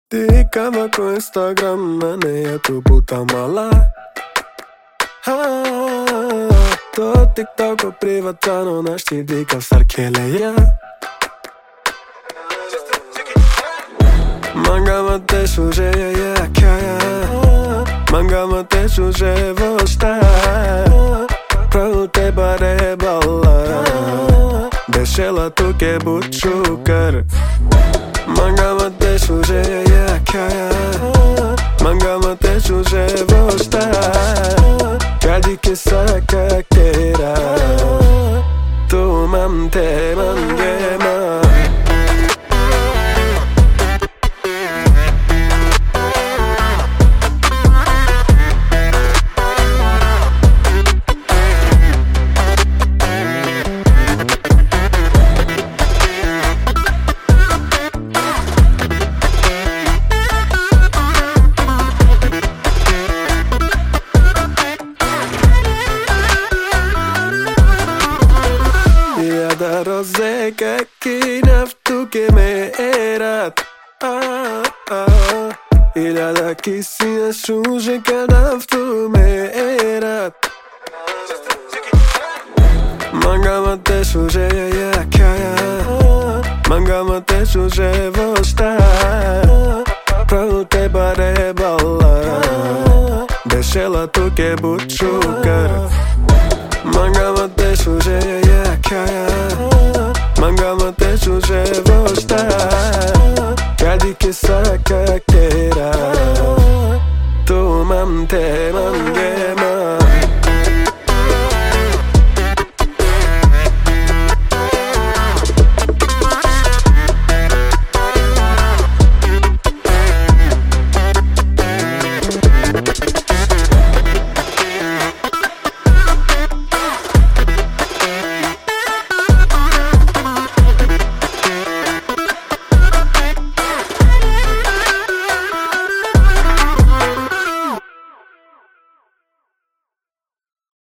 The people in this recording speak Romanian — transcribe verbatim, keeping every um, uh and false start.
Ti cavaco Instagram, ne tu puta mala. Ah, to TikTok privatano na știri ca sarkeleja. Mangama te suje ja kaja. Mangama te suje vosta. Pravu te bare balla. Dešela tu ke bučukar. Mangama te suje ja kaja. Mangama te suje vosta. Kadi ke sakakera. Tu mam te mangema. Da roze какие нафтуке ме ерат. Ah, ah. Iljada kisina šuže kad naftu me erat. Mangama te šuže ja kaja. Mangama te šuže vosta. Pravu te bare balla. Dešela tu ke bučukar. Mangama te šuže ja kaja. Mangama te suje vosta. Kadi ke sakakera. Tu mam te mange.